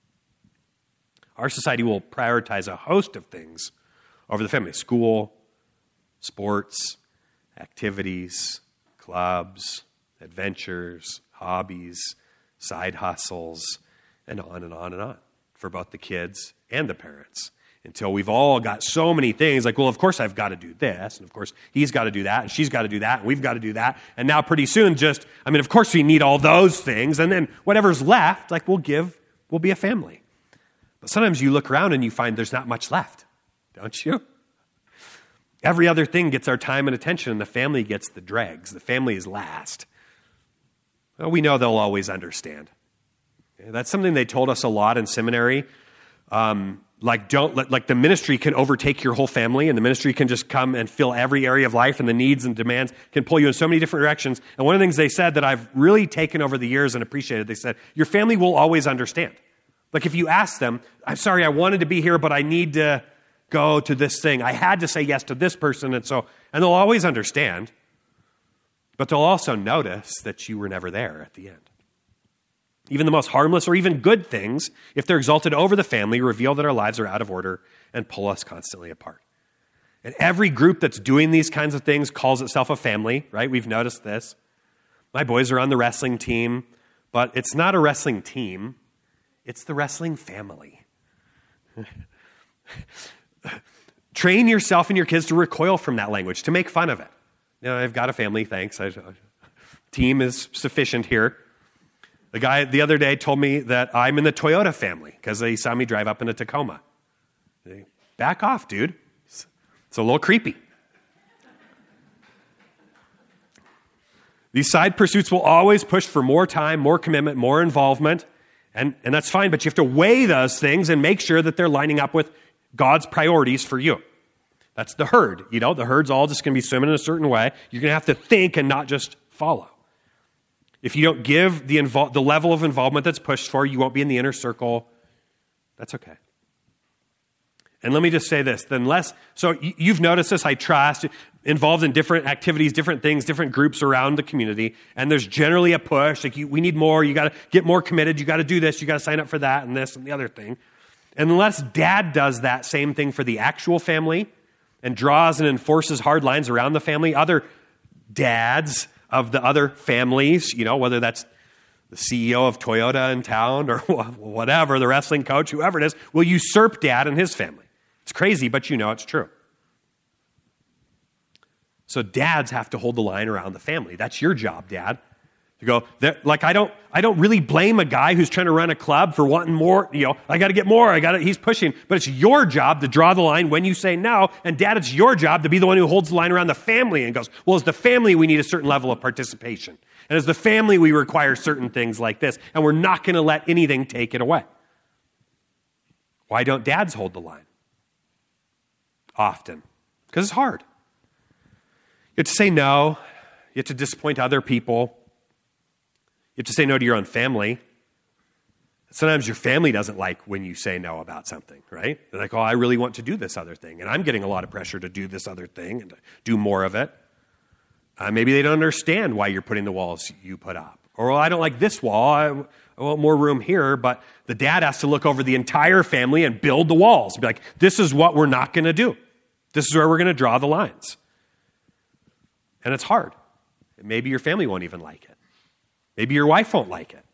Our society will prioritize a host of things over the family. School, sports, activities, clubs, adventures, hobbies, side hustles, and on and on and on for both the kids and the parents. Until we've all got so many things like, well, of course I've got to do this. And of course he's got to do that. And she's got to do that. And we've got to do that. And now pretty soon just, I mean, of course we need all those things. And then whatever's left, like we'll give, we'll be a family. But sometimes you look around and you find there's not much left, don't you? Every other thing gets our time and attention and the family gets the dregs. The family is last. Well, we know they'll always understand. Okay? That's something they told us a lot in seminary. Um, Like don't let, like the ministry can overtake your whole family and the ministry can just come and fill every area of life and the needs and demands can pull you in so many different directions. And one of the things they said that I've really taken over the years and appreciated, they said, your family will always understand. Like if you ask them, I'm sorry, I wanted to be here, but I need to go to this thing. I had to say yes to this person. And so, and they'll always understand, but they'll also notice that you were never there at the end. Even the most harmless or even good things, if they're exalted over the family, reveal that our lives are out of order and pull us constantly apart. And every group that's doing these kinds of things calls itself a family, right? We've noticed this. My boys are on the wrestling team, but it's not a wrestling team. It's the wrestling family. Train yourself and your kids to recoil from that language, to make fun of it. You know, I've got a family, thanks. I, team is sufficient here. The guy the other day told me that I'm in the Toyota family because he saw me drive up in a Tacoma. Back off, dude. It's a little creepy. These side pursuits will always push for more time, more commitment, more involvement, and, and that's fine, but you have to weigh those things and make sure that they're lining up with God's priorities for you. That's the herd. You know, the herd's all just going to be swimming in a certain way. You're going to have to think and not just follow. If you don't give the invol- the level of involvement that's pushed for, you won't be in the inner circle. That's okay. And let me just say this, then less, so you've noticed this, I trust. involved in different activities, different things, different groups around the community, and there's generally a push, like, you, we need more, you got to get more committed, you got to do this, you got to sign up for that and this and the other thing. And unless dad does that same thing for the actual family and draws and enforces hard lines around the family, other dads of the other families, you know, whether that's the C E O of Toyota in town or whatever, the wrestling coach, whoever it is, will usurp dad and his family. It's crazy, but you know it's true. So dads have to hold the line around the family. That's your job, dad. To go, like, I don't I don't really blame a guy who's trying to run a club for wanting more, you know, I got to get more, I got to, he's pushing. But it's your job to draw the line when you say no. And dad, it's your job to be the one who holds the line around the family and goes, well, as the family, we need a certain level of participation. And as the family, we require certain things like this. And we're not going to let anything take it away. Why don't dads hold the line? Often. Because it's hard. You have to say no. You have to disappoint other people. You have to say no to your own family. Sometimes your family doesn't like when you say no about something, right? They're like, oh, I really want to do this other thing, and I'm getting a lot of pressure to do this other thing and to do more of it. Uh, maybe they don't understand why you're putting the walls you put up. Or, well, I don't like this wall. I, I want more room here. But the dad has to look over the entire family and build the walls. Be like, this is what we're not going to do. This is where we're going to draw the lines. And it's hard. And maybe your family won't even like it. Maybe your wife won't like it.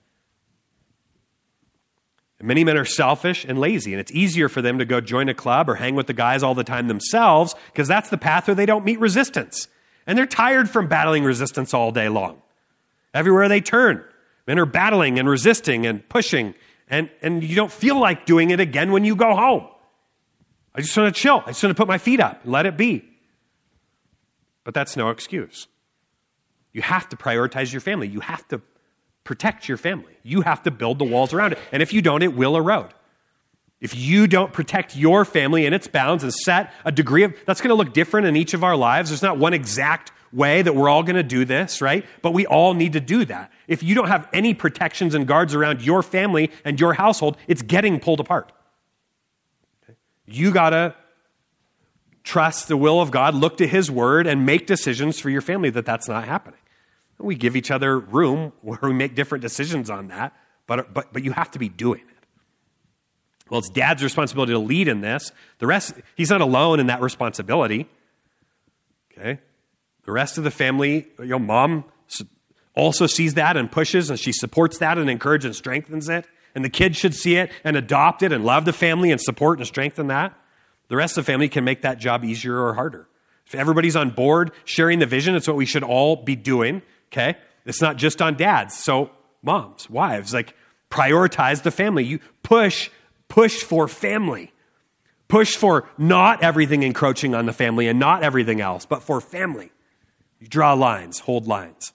And many men are selfish and lazy, and it's easier for them to go join a club or hang with the guys all the time themselves because that's the path where they don't meet resistance. And they're tired from battling resistance all day long. Everywhere they turn, men are battling and resisting and pushing, and, and you don't feel like doing it again when you go home. I just want to chill. I just want to put my feet up and let it be. But that's no excuse. You have to prioritize your family. You have to protect your family. You have to build the walls around it. And if you don't, it will erode. If you don't protect your family and its bounds and set a degree of, that's going to look different in each of our lives. There's not one exact way that we're all going to do this, right? But we all need to do that. If you don't have any protections and guards around your family and your household, it's getting pulled apart. Okay? You got to trust the will of God, look to his word, and make decisions for your family that that's not happening. We give each other room where we make different decisions on that, but, but, but you have to be doing it. Well, it's dad's responsibility to lead in this. The rest, he's not alone in that responsibility. Okay? The rest of the family, you know, mom also sees that and pushes, and she supports that and encourages and strengthens it. And the kids should see it and adopt it and love the family and support and strengthen that. The rest of the family can make that job easier or harder. If everybody's on board sharing the vision, it's what we should all be doing. Okay? It's not just on dads. So moms, wives, like, prioritize the family. You push, push for family. Push for not everything encroaching on the family and not everything else, but for family. You draw lines, hold lines.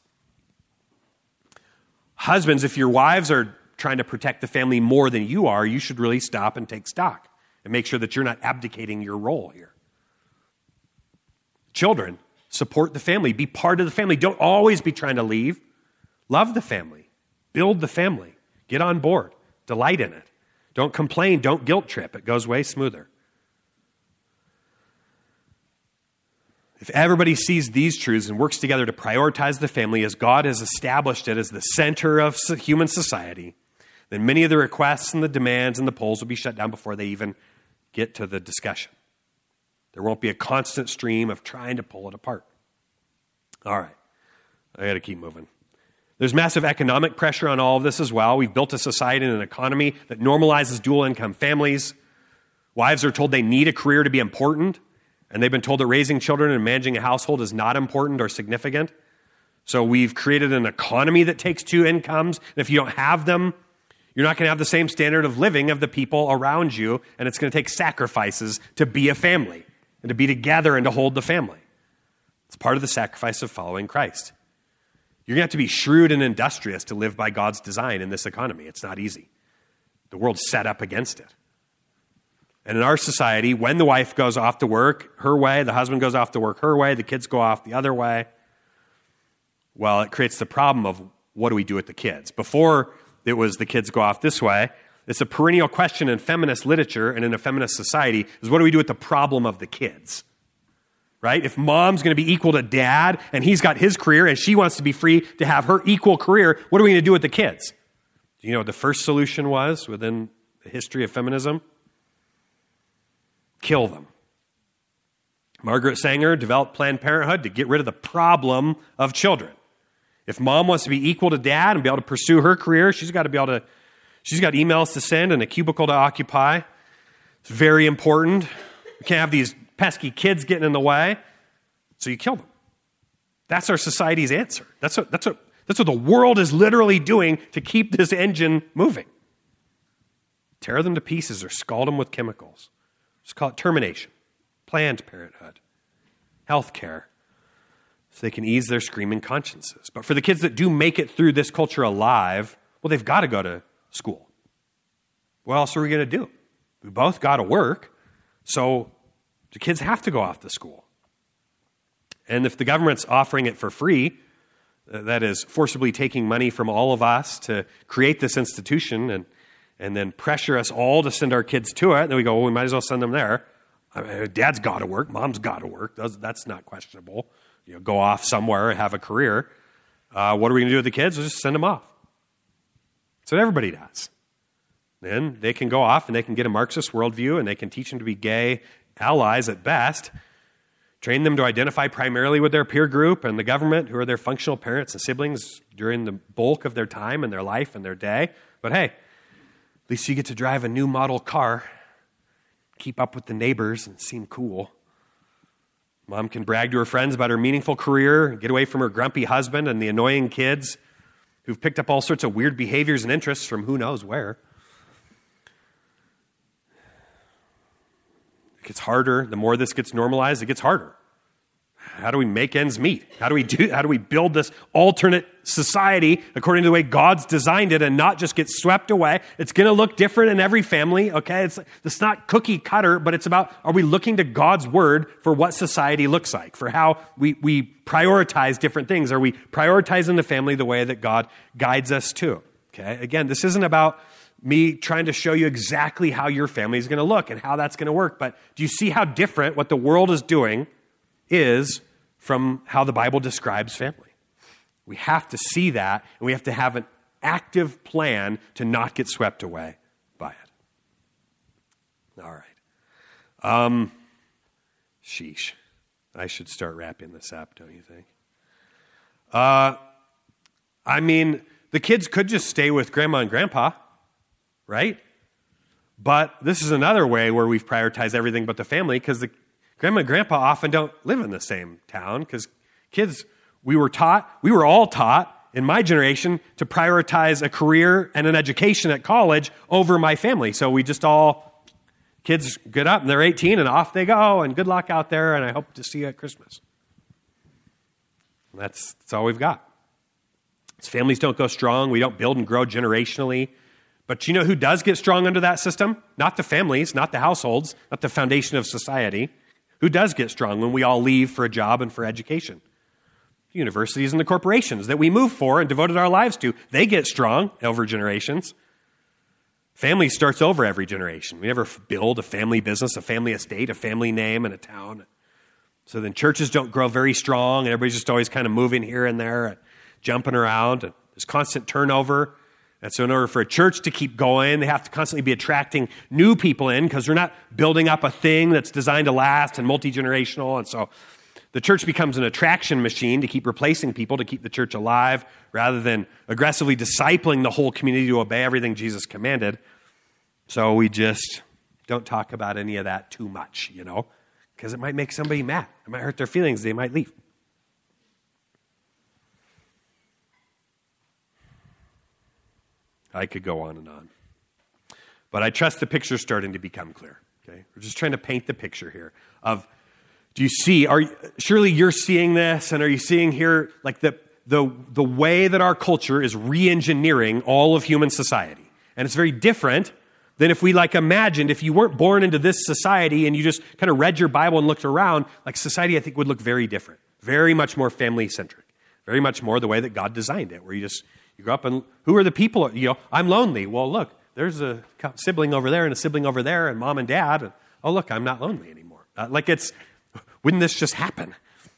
Husbands, if your wives are trying to protect the family more than you are, you should really stop and take stock and make sure that you're not abdicating your role here. Children, support the family. Be part of the family. Don't always be trying to leave. Love the family. Build the family. Get on board. Delight in it. Don't complain. Don't guilt trip. It goes way smoother. If everybody sees these truths and works together to prioritize the family as God has established it as the center of human society, then many of the requests and the demands and the polls will be shut down before they even get to the discussion. There won't be a constant stream of trying to pull it apart. All right. I got to keep moving. There's massive economic pressure on all of this as well. We've built a society and an economy that normalizes dual-income families. Wives are told they need a career to be important, and they've been told that raising children and managing a household is not important or significant. So we've created an economy that takes two incomes, and if you don't have them, you're not going to have the same standard of living of the people around you, and it's going to take sacrifices to be a family and to be together and to hold the family. It's part of the sacrifice of following Christ. You're going to have to be shrewd and industrious to live by God's design in this economy. It's not easy. The world's set up against it. And in our society, when the wife goes off to work her way, the husband goes off to work her way, the kids go off the other way, well, it creates the problem of what do we do with the kids? Before it was the kids go off this way, it's a perennial question in feminist literature and in a feminist society is what do we do with the problem of the kids? right? If mom's going to be equal to dad and he's got his career and she wants to be free to have her equal career, what are we going to do with the kids? Do you know what the first solution was within the history of feminism? Kill them. Margaret Sanger developed Planned Parenthood to get rid of the problem of children. If mom wants to be equal to dad and be able to pursue her career, she's got to be able to, she's got emails to send and a cubicle to occupy. It's very important. You can't have these pesky kids getting in the way, so you kill them. That's our society's answer. That's what, that's what, that's what the world is literally doing to keep this engine moving. Tear them to pieces or scald them with chemicals. Just call it termination. Planned Parenthood, health care, so they can ease their screaming consciences. But for the kids that do make it through this culture alive, well, they've got to go to school. What else are we going to do? We both got to work, so the kids have to go off to school. And if the government's offering it for free, that is forcibly taking money from all of us to create this institution and, and then pressure us all to send our kids to it, and then we go, well, we might as well send them there. I mean, dad's got to work. Mom's got to work. That's, that's not questionable. You know, go off somewhere and have a career. Uh, what are we going to do with the kids? We'll just send them off. That's what everybody does. Then they can go off and they can get a Marxist worldview and they can teach them to be gay allies at best, train them to identify primarily with their peer group and the government, who are their functional parents and siblings during the bulk of their time and their life and their day. But hey, at least you get to drive a new model car, keep up with the neighbors and seem cool. Mom can brag to her friends about her meaningful career, get away from her grumpy husband and the annoying kids who've picked up all sorts of weird behaviors and interests from who knows where. It gets harder. The more this gets normalized, it gets harder. How do we make ends meet? How do we do? How do we build this alternate society according to the way God's designed it and not just get swept away? It's going to look different in every family, okay? It's, it's not cookie cutter, but it's about, are we looking to God's word for what society looks like, for how we, we prioritize different things? Are we prioritizing the family the way that God guides us to? Okay? Again, this isn't about me trying to show you exactly how your family is going to look and how that's going to work, but do you see how different what the world is doing is from how the Bible describes family? We have to see that, and we have to have an active plan to not get swept away by it. All right. Um, sheesh. I should start wrapping this up, don't you think? Uh, I mean, the kids could just stay with grandma and grandpa, right? But this is another way where we've prioritized everything but the family, because the grandma and grandpa often don't live in the same town, because kids, we were taught, we were all taught in my generation to prioritize a career and an education at college over my family. So we just all, kids get up and they're eighteen and off they go, and good luck out there, and I hope to see you at Christmas. That's, that's all we've got. As families don't go strong, we don't build and grow generationally. But you know who does get strong under that system? Not the families, not the households, not the foundation of society. Who does get strong when we all leave for a job and for education? The universities and the corporations that we moved for and devoted our lives to. They get strong over generations. Family starts over every generation. We never build a family business, a family estate, a family name, and a town. So then churches don't grow very strong, and everybody's just always kind of moving here and there, and jumping around. And there's constant turnover. And so in order for a church to keep going, they have to constantly be attracting new people in, because they're not building up a thing that's designed to last and multi-generational. And so the church becomes an attraction machine to keep replacing people, to keep the church alive, rather than aggressively discipling the whole community to obey everything Jesus commanded. So we just don't talk about any of that too much, you know, because it might make somebody mad. It might hurt their feelings. They might leave. I could go on and on. But I trust the picture's starting to become clear. Okay? We're just trying to paint the picture here of, do you see, are surely you're seeing this, and are you seeing here like the the the way that our culture is re-engineering all of human society? And it's very different than if we like imagined, if you weren't born into this society and you just kind of read your Bible and looked around, like society I think would look very different. Very much more family-centric. Very much more the way that God designed it, where you just You grow up and who are the people? You know, I'm lonely. Well, look, there's a sibling over there and a sibling over there and mom and dad. And, oh, look, I'm not lonely anymore. Uh, like it's, wouldn't this just happen?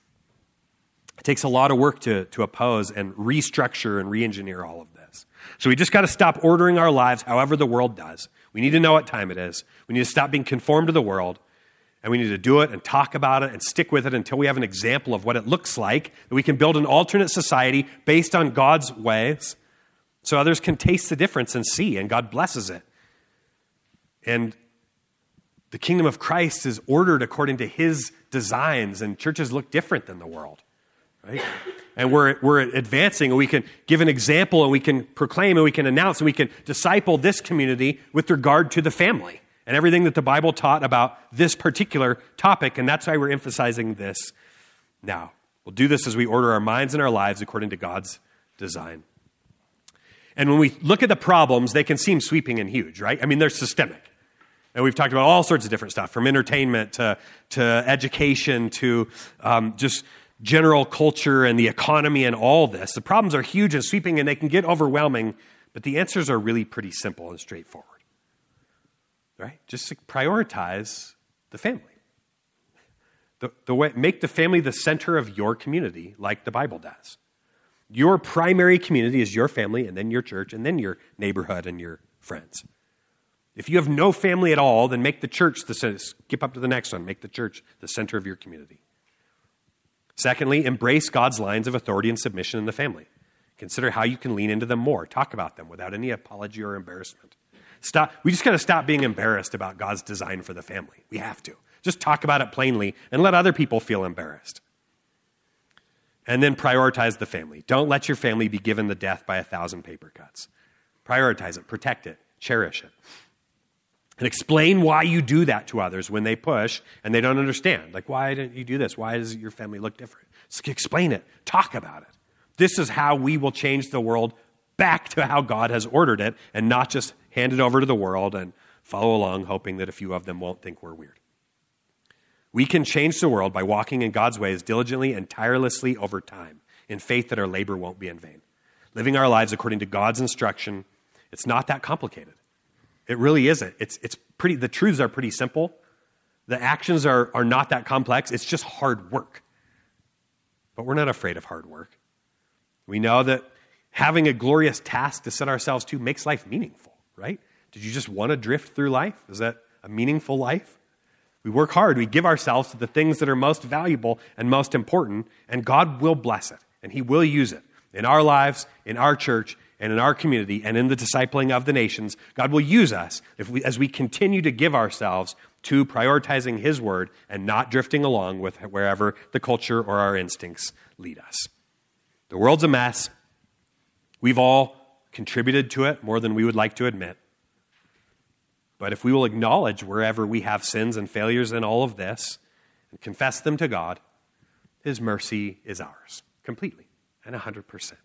It takes a lot of work to, to oppose and restructure and re-engineer all of this. So we just got to stop ordering our lives however the world does. We need to know what time it is. We need to stop being conformed to the world, and we need to do it and talk about it and stick with it until we have an example of what it looks like, that we can build an alternate society based on God's ways so others can taste the difference and see, and God blesses it. And the kingdom of Christ is ordered according to his designs, and churches look different than the world, right? And we're we're advancing, and we can give an example, and we can proclaim, and we can announce, and we can disciple this community with regard to the family and everything that the Bible taught about this particular topic, and that's why we're emphasizing this now. We'll do this as we order our minds and our lives according to God's design. And when we look at the problems, they can seem sweeping and huge, right? I mean, they're systemic. And we've talked about all sorts of different stuff, from entertainment to, to education to um, just general culture and the economy and all this. The problems are huge and sweeping, and they can get overwhelming, but the answers are really pretty simple and straightforward. Right? Just prioritize the family. The, the way, make the family the center of your community, like the Bible does. Your primary community is your family, and then your church, and then your neighborhood and your friends. If you have no family at all, then make the church the center. Skip up to the next one. Make the church the center of your community. Secondly, embrace God's lines of authority and submission in the family. Consider how you can lean into them more. Talk about them without any apology or embarrassment. Stop. We just got to stop being embarrassed about God's design for the family. We have to. Just talk about it plainly and let other people feel embarrassed. And then prioritize the family. Don't let your family be given the death by a thousand paper cuts. Prioritize it, protect it, cherish it. And explain why you do that to others when they push and they don't understand. Like, why didn't you do this? Why does your family look different? Just explain it. Talk about it. This is how we will change the world back to how God has ordered it, and not just hand it over to the world and follow along hoping that a few of them won't think we're weird. We can change the world by walking in God's ways diligently and tirelessly over time, in faith that our labor won't be in vain. Living our lives according to God's instruction, it's not that complicated. It really isn't. It's it's pretty. The truths are pretty simple. The actions are, are not that complex. It's just hard work. But we're not afraid of hard work. We know that having a glorious task to set ourselves to makes life meaningful, right? Did you just want to drift through life? Is that a meaningful life? We work hard. We give ourselves to the things that are most valuable and most important, and God will bless it, and he will use it in our lives, in our church, and in our community, and in the discipling of the nations. God will use us if we, as we continue to give ourselves to prioritizing his word and not drifting along with wherever the culture or our instincts lead us. The world's a mess. We've all contributed to it more than we would like to admit. But if we will acknowledge wherever we have sins and failures in all of this and confess them to God, his mercy is ours completely and one hundred percent.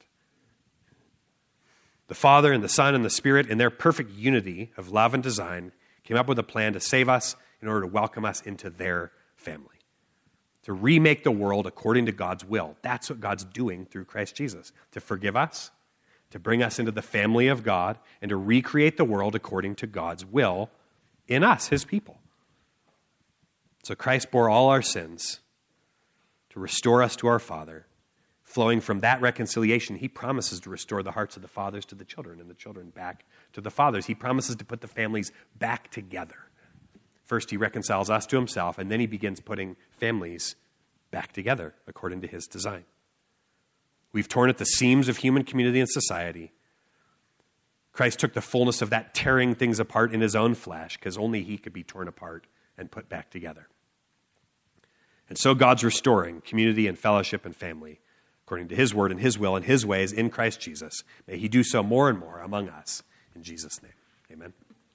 The Father and the Son and the Spirit, in their perfect unity of love and design, came up with a plan to save us in order to welcome us into their family, to remake the world according to God's will. That's what God's doing through Christ Jesus, to forgive us, to bring us into the family of God, and to recreate the world according to God's will in us, his people. So Christ bore all our sins to restore us to our Father. Flowing from that reconciliation, he promises to restore the hearts of the fathers to the children and the children back to the fathers. He promises to put the families back together. First, he reconciles us to himself, and then he begins putting families back together according to his design. We've torn at the seams of human community and society. Christ took the fullness of that tearing things apart in his own flesh, because only he could be torn apart and put back together. And so God's restoring community and fellowship and family according to his word and his will and his ways in Christ Jesus. May he do so more and more among us. In Jesus' name, amen.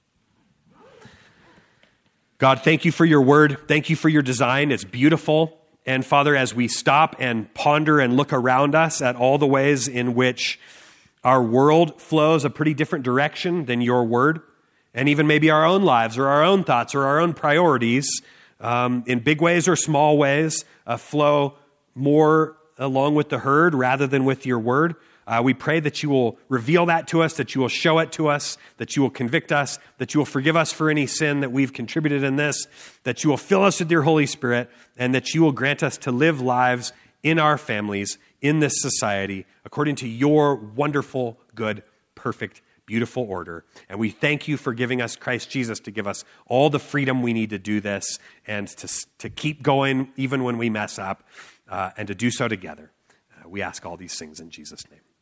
God, thank you for your word. Thank you for your design. It's beautiful. And Father, as we stop and ponder and look around us at all the ways in which our world flows a pretty different direction than your word, and even maybe our own lives or our own thoughts or our own priorities, um, in big ways or small ways, uh, flow more along with the herd rather than with your word. Uh, we pray that you will reveal that to us, that you will show it to us, that you will convict us, that you will forgive us for any sin that we've contributed in this, that you will fill us with your Holy Spirit, and that you will grant us to live lives in our families, in this society, according to your wonderful, good, perfect, beautiful order. And we thank you for giving us Christ Jesus to give us all the freedom we need to do this and to, to keep going even when we mess up, uh, and to do so together. Uh, we ask all these things in Jesus' name.